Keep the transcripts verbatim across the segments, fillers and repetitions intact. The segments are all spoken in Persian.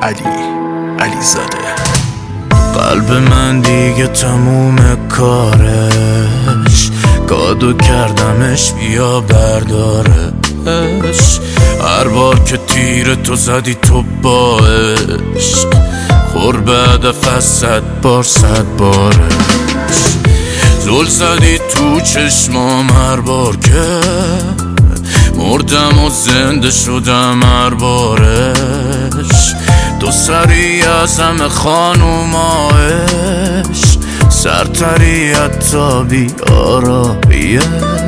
علی علی زاده. قلب من دیگه تموم کارش، گادو کردمش بیا بردارش. هر بار که تیر تو زدی تو باش، خور بعد از صد بار صد بارش. زل زدی تو چشمام هر بار که مردم و زنده شدم هر بارش. تو سری از همه خانومایش، سرتری حتی بی آرایش.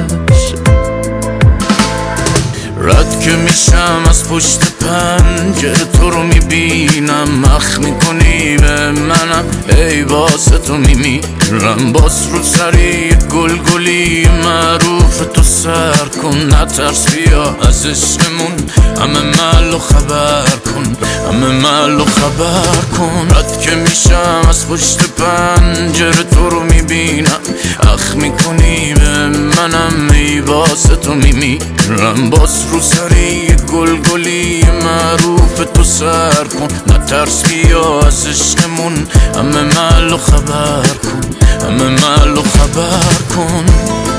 رد که میشم از پشت پنجره تو رو میبینم، مخ میکنی به منم ای واسه تو میمیرم. باز رو سری گلگلی معروف تو سر کن، نترس بیا از عشقمون همه محلو خبر کن، همه محلو خبر کن. رد که میشم از پشت پنجره تو رو میبینم، اخ میکنی به منم ای واسه تو میمیرم. باز رو سری گلگلی معروف تو سر کن، نترس بیا از عشقمون همه محلو خبر کن، همه محلو خبر کن.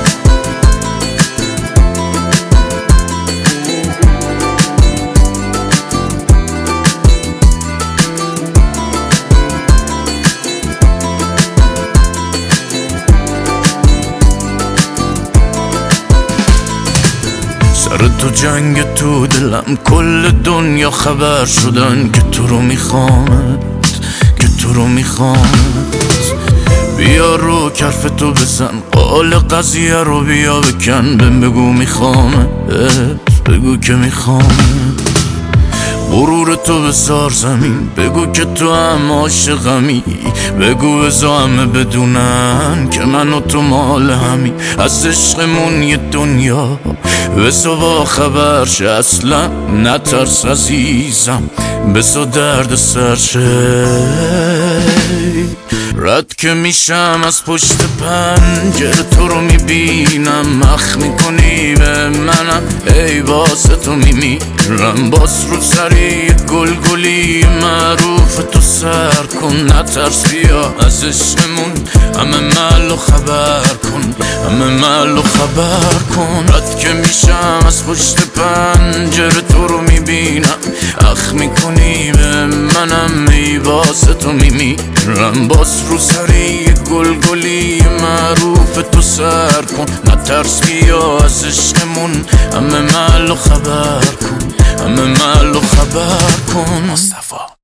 سر تو جنگ تو دلم، کل دنیا خبر شدن که تو رو میخوامت، که تو رو میخوامت. بیا رو کرف تو بزن قال قضیه رو بیا بکن، بهم بگو میخوامت، بگو که میخوامت. غرور تو بذار زمین، بگو که تو هم عاشقمی، بگو بذار همه بدونن که من و تو مال همی. از عشقمون یه دنیا بذار با خبر شه، اصلا نترس عزیزم بذار درد سر شه. رد که میشم از پشت پنجره تو رو میبینم، مخ میکنی به منم ای واسه تو میمیرم. باز رو سری گلگلی معروف تو سر کن، نترس بیا از عشقمون همه محلو خبر کن، همه محلو خبر کن. رد که میشم از پشت پنجره تو رو میبینم، اخ میکنی به منم ای واسه تو میمیرم. باز رو سری گلگلی معروف تو سر کن، نترس بیا از عشقمون همه محلو خبر کن، همه محلو خبر کن. مصطفی